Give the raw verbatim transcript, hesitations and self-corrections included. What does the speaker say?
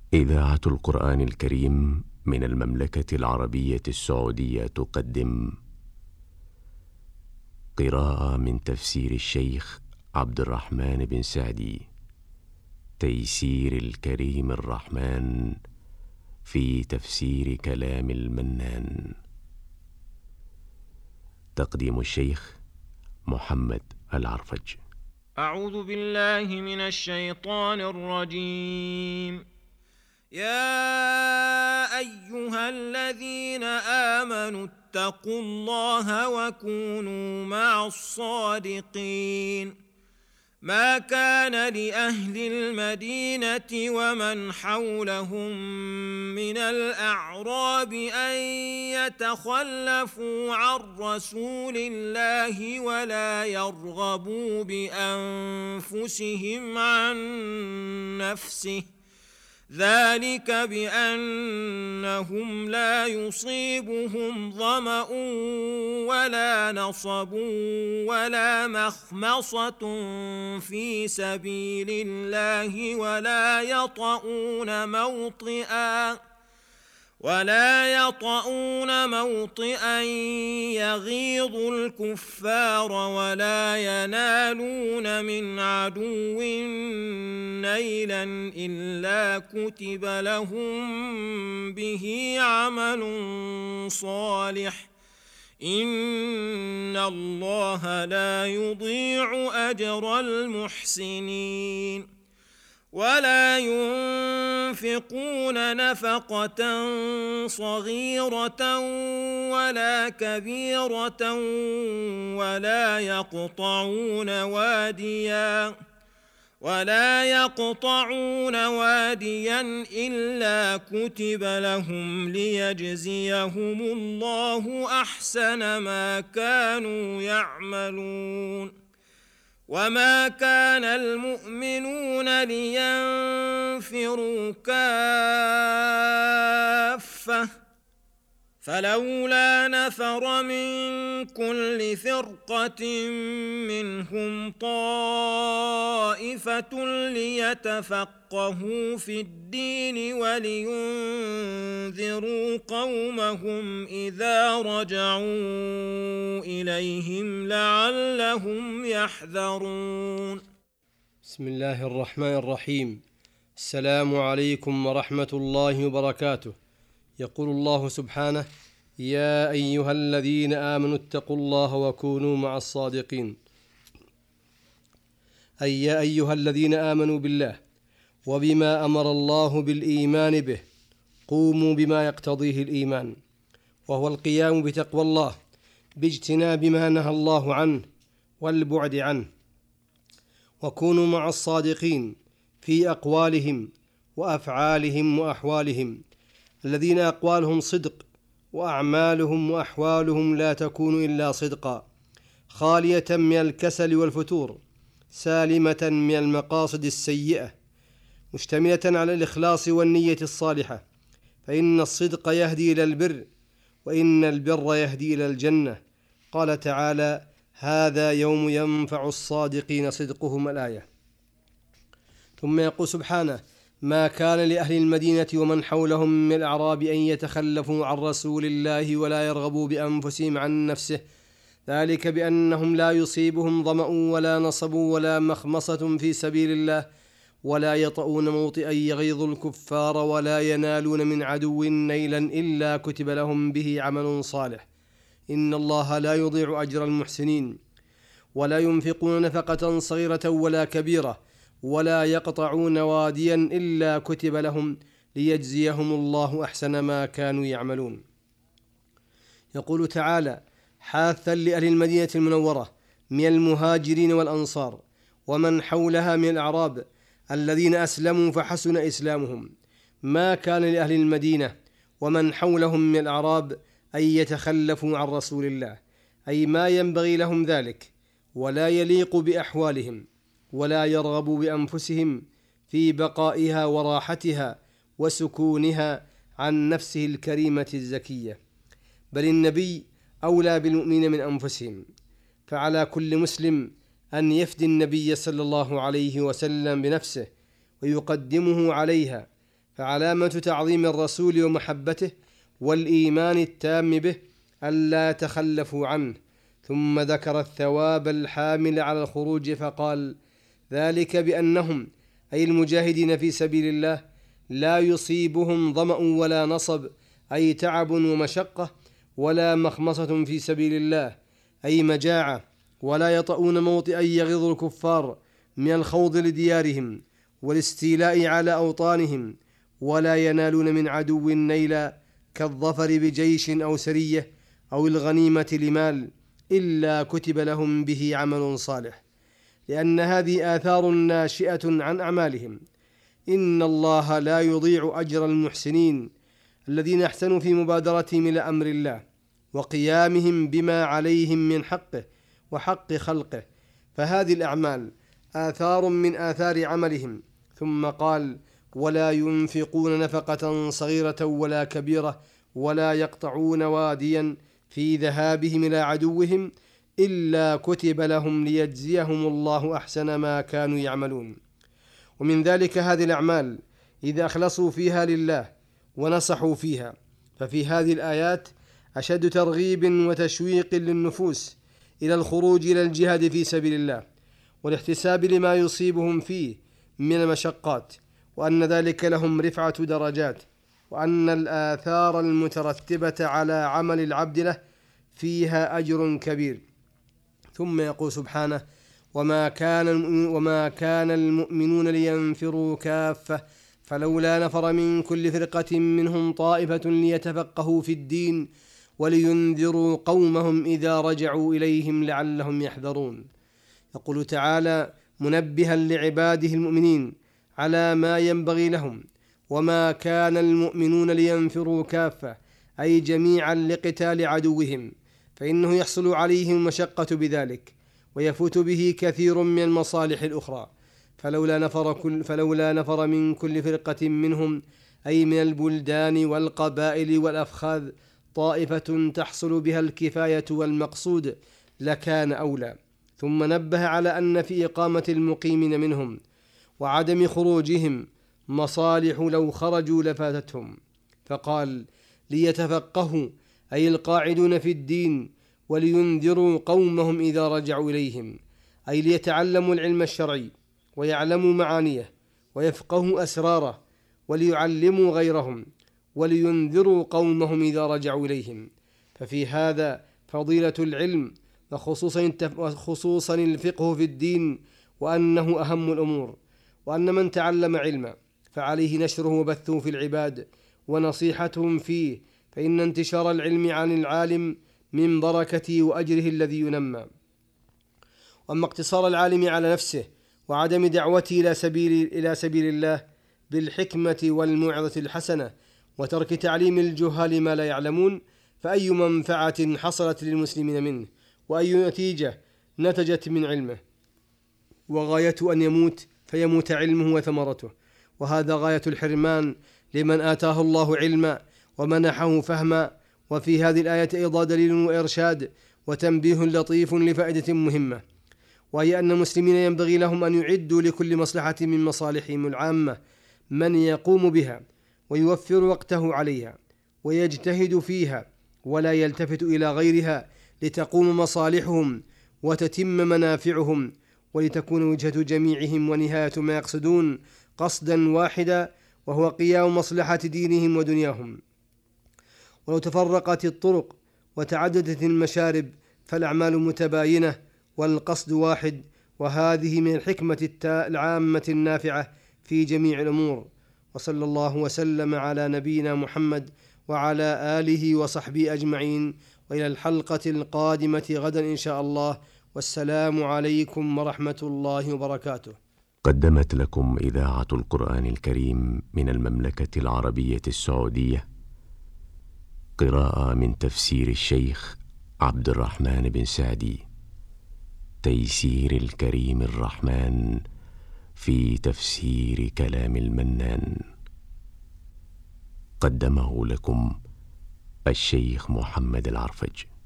إذاعة القرآن الكريم من المملكة العربية السعودية تقدم قراءة من تفسير الشيخ عبد الرحمن بن سعدي، تيسير الكريم الرحمن في تفسير كلام المنان. تقديم الشيخ محمد العرفج. أعوذ بالله من الشيطان الرجيم. يا أيها الذين آمنوا اتقوا الله وكونوا مع الصادقين. ما كان لأهل المدينة ومن حولهم من الأعراب أن يتخلفوا عن رسول الله ولا يرغبوا بأنفسهم عن نفسه، ذلك بأنهم لا يصيبهم ظمأ ولا نصب ولا مخمصة في سبيل الله ولا يطؤون موطئا ولا يطؤون موطئا يغيظ الكفار ولا ينالون من عدو نيلا إلا كتب لهم به عمل صالح، إن الله لا يضيع أجر المحسنين. ولا ينفقون نفقة صغيرة ولا كبيرة ولا يقطعون واديا ولا يقطعون واديا إلا كتب لهم ليجزيهم الله أحسن ما كانوا يعملون. وما كان المؤمنون لينفروا كافة، فلولا نفر من كل فرقة منهم طائفة ليتفقهوا في الدين ولينذروا قومهم إذا رجعوا إليهم لعلهم يحذرون. بسم الله الرحمن الرحيم. السلام عليكم ورحمة الله وبركاته. يقول الله سبحانه: يا أيها الذين آمنوا اتقوا الله وكونوا مع الصادقين. أي يا أيها الذين آمنوا بالله وبما أمر الله بالإيمان به، قوموا بما يقتضيه الإيمان، وهو القيام بتقوى الله باجتناب ما نهى الله عنه والبعد عنه، وكونوا مع الصادقين في أقوالهم وأفعالهم وأحوالهم، الذين أقوالهم صدق وأعمالهم وأحوالهم لا تكون إلا صدقا، خالية من الكسل والفتور، سالمة من المقاصد السيئة، مشتملة على الإخلاص والنية الصالحة، فإن الصدق يهدي إلى البر، وإن البر يهدي إلى الجنة. قال تعالى: هذا يوم ينفع الصادقين صدقهم، الآية. ثم يقول سبحانه: ما كان لأهل المدينة ومن حولهم من الأعراب أن يتخلفوا عن رسول الله ولا يرغبوا بأنفسهم عن نفسه، ذلك بأنهم لا يصيبهم ظمأ ولا نصب ولا مخمصة في سبيل الله ولا يطؤون موطئا يغيظ الكفار ولا ينالون من عدو نيلا إلا كتب لهم به عمل صالح، إن الله لا يضيع أجر المحسنين. ولا ينفقون نفقة صغيرة ولا كبيرة ولا يقطعون واديا إلا كتب لهم ليجزيهم الله أحسن ما كانوا يعملون. يقول تعالى حاثا لأهل المدينة المنورة من المهاجرين والأنصار ومن حولها من الأعراب الذين أسلموا فحسن إسلامهم: ما كان لأهل المدينة ومن حولهم من الأعراب أن يتخلفوا عن رسول الله، أي ما ينبغي لهم ذلك، ولا يليق بأحوالهم، ولا يرغبوا بأنفسهم في بقائها وراحتها وسكونها عن نفسه الكريمة الزكية، بل النبي أولى بالمؤمنين من أنفسهم، فعلى كل مسلم أن يفدي النبي صلى الله عليه وسلم بنفسه ويقدمه عليها، فعلامة تعظيم الرسول ومحبته والإيمان التام به ألا يتخلفوا عنه. ثم ذكر الثواب الحامل على الخروج فقال: ذلك بأنهم أي المجاهدين في سبيل الله لا يصيبهم ظمأ ولا نصب أي تعب ومشقة، ولا مخمصة في سبيل الله أي مجاعة، ولا يطؤون موطئا يغيظ الكفار من الخوض لديارهم والاستيلاء على أوطانهم، ولا ينالون من عدو نيلا كالظفر بجيش أو سرية أو الغنيمة لمال إلا كتب لهم به عمل صالح، لأن هذه آثار ناشئة عن أعمالهم. إن الله لا يضيع أجر المحسنين الذين احسنوا في مبادرتهم إلى أمر الله وقيامهم بما عليهم من حقه وحق خلقه، فهذه الأعمال آثار من آثار عملهم. ثم قال: ولا ينفقون نفقة صغيرة ولا كبيرة ولا يقطعون واديا في ذهابهم إلى عدوهم إلا كتب لهم ليجزيهم الله أحسن ما كانوا يعملون. ومن ذلك هذه الأعمال إذا أخلصوا فيها لله ونصحوا فيها، ففي هذه الآيات أشد ترغيب وتشويق للنفوس إلى الخروج إلى الجهاد في سبيل الله والاحتساب لما يصيبهم فيه من المشقات، وأن ذلك لهم رفعة درجات، وأن الآثار المترتبة على عمل العبد له فيها أجر كبير. ثم يقول سبحانه: وما كان وما كان المؤمنون لينفروا كافة فلولا نفر من كل فرقة منهم طائفة ليتفقهوا في الدين ولينذروا قومهم إذا رجعوا إليهم لعلهم يحذرون. يقول تعالى منبها لعباده المؤمنين على ما ينبغي لهم: وما كان المؤمنون لينفروا كافة أي جميعا لقتال عدوهم، فإنه يحصل عليهم المشقة بذلك ويفوت به كثير من المصالح الأخرى. فلولا نفر, كل فلولا نفر من كل فرقة منهم أي من البلدان والقبائل والأفخاذ طائفة تحصل بها الكفاية والمقصود لكان أولى. ثم نبه على أن في إقامة المقيمين منهم وعدم خروجهم مصالح لو خرجوا لفاتتهم، فقال: ليتفقهوا أي القاعدون في الدين ولينذروا قومهم إذا رجعوا إليهم، أي ليتعلموا العلم الشرعي ويعلموا معانيه ويفقهوا أسراره وليعلموا غيرهم ولينذروا قومهم إذا رجعوا إليهم. ففي هذا فضيلة العلم وخصوصا الفقه في الدين، وأنه أهم الأمور، وأن من تعلم علما فعليه نشره وبثه في العباد ونصيحتهم فيه، فإن انتشار العلم عن العالم من بركته وأجره الذي ينمى. وأما اقتصار العالم على نفسه وعدم دعوته إلى سبيل, إلى سبيل الله بالحكمة والموعظة الحسنة وترك تعليم الجهال ما لا يعلمون، فأي منفعة حصلت للمسلمين منه وأي نتيجة نتجت من علمه؟ وغاية أن يموت فيموت علمه وثمرته، وهذا غاية الحرمان لمن آتاه الله علما ومنحه فهما. وفي هذه الآية أيضا دليل وإرشاد وتنبيه لطيف لفائدة مهمة، وهي أن المسلمين ينبغي لهم أن يعدوا لكل مصلحة من مصالحهم العامة من يقوم بها ويوفر وقته عليها ويجتهد فيها ولا يلتفت إلى غيرها لتقوم مصالحهم وتتم منافعهم، ولتكون وجهة جميعهم ونهاية ما يقصدون قصدا واحدا، وهو قيام مصلحة دينهم ودنياهم. ولو تفرقت الطرق وتعددت المشارب فالأعمال متباينة والقصد واحد، وهذه من الحكمة العامة النافعة في جميع الأمور. وصلى الله وسلم على نبينا محمد وعلى آله وصحبه أجمعين، وإلى الحلقة القادمة غدا إن شاء الله، والسلام عليكم ورحمة الله وبركاته. قدمت لكم إذاعة القرآن الكريم من المملكة العربية السعودية قراءة من تفسير الشيخ عبد الرحمن بن سعدي، تيسير الكريم الرحمن في تفسير كلام المنان. قدمه لكم الشيخ محمد العرفج.